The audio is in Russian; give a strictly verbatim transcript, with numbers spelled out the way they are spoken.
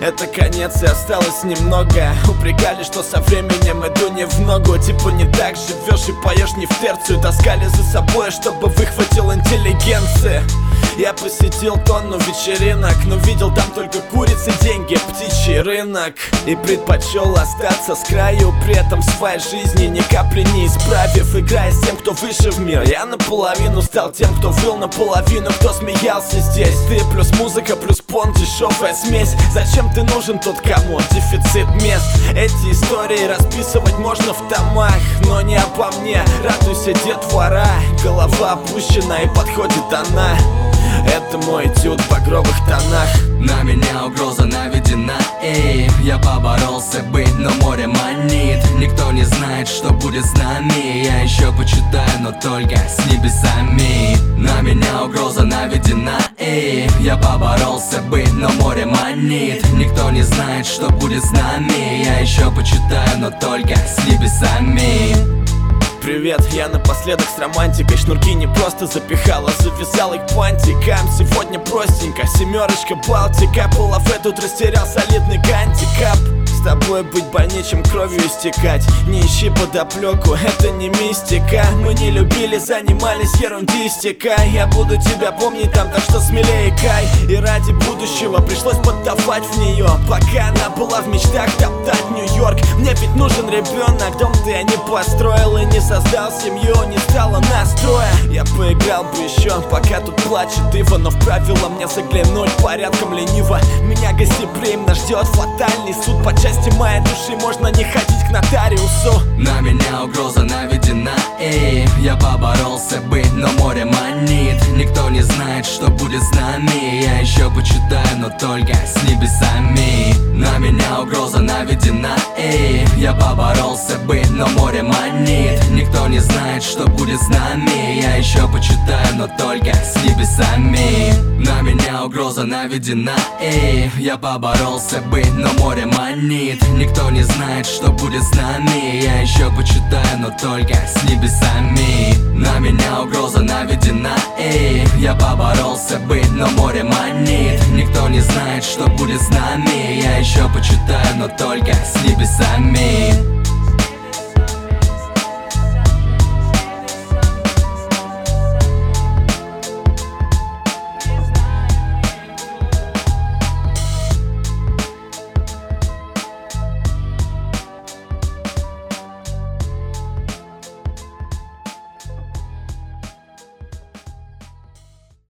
это конец и осталось немного. Упрекали, что со временем иду не в ногу. Типа не так живешь и поешь не в терцию. Таскали за собой, чтобы выхватил интеллигенции. Я посетил тонну вечеринок, но видел там только курицы, деньги, птичий рынок. И предпочел остаться с краю, при этом в своей жизни ни капли не исправив. Играя с тем, кто выше в мир, я наполовину стал тем, кто выл наполовину, кто смеялся здесь. Ты плюс музыка, плюс понт, дешевая смесь. Зачем ты нужен тот, кому дефицит мест? Эти истории расписывать можно в томах, но не обо мне. Радуйся, детвора, голова опущена и подходит она. Это мой этюд в багровых тонах. На меня угроза наведена, эй, я поборолся быть, но море манит. Никто не знает, что будет с нами. Я еще почитаю, но только с небесами. На меня угроза наведена, эй, я поборолся быть, но море манит. Никто не знает, что будет с нами. Я еще почитаю, но только с небесами. Привет, я напоследок с романтикой. Шнурки не просто запихала, завязал их пантиком. Сегодня простенько, семерочка, Балтика. Полафе тут растерял солидный гантикап. С тобой быть больнее, чем кровью истекать. Не ищи подоплеку, это не мистика. Мы не любили, занимались ерундистикой. Я буду тебя помнить там, так что смелее кай. И ради будущего пришлось поддавать в нее, пока она была в мечтах топтать Нью-Йорк. Мне ведь нужен ребенок, дом-то я не построил и не создал семью, не стало настроя. Я поиграл бы еще, пока тут плачет Ива, но в правила мне заглянуть порядком лениво. Меня гостеприимно ждет фатальный суд. По части моей души можно не ходить к нотариусу. На меня угроза наведена, эй, я поборолся быть, но море манит. Никто не знает, что будет с нами. Я еще почитаю, но только с небесами. На меня угроза наведена, эй, я поборолся быть, но море манит. Никто не знает, что будет с нами. Я еще почитаю, но только с небесами. На меня угроза наведена, эй, я поборолся быть, но море манит. Никто не знает, что будет с нами. Я еще почитаю, но только с небесами. На меня угроза наведена, эй, я поборолся быть, но море манит. Никто не знает, что будет с нами. Я еще почитаю, но только с небесами.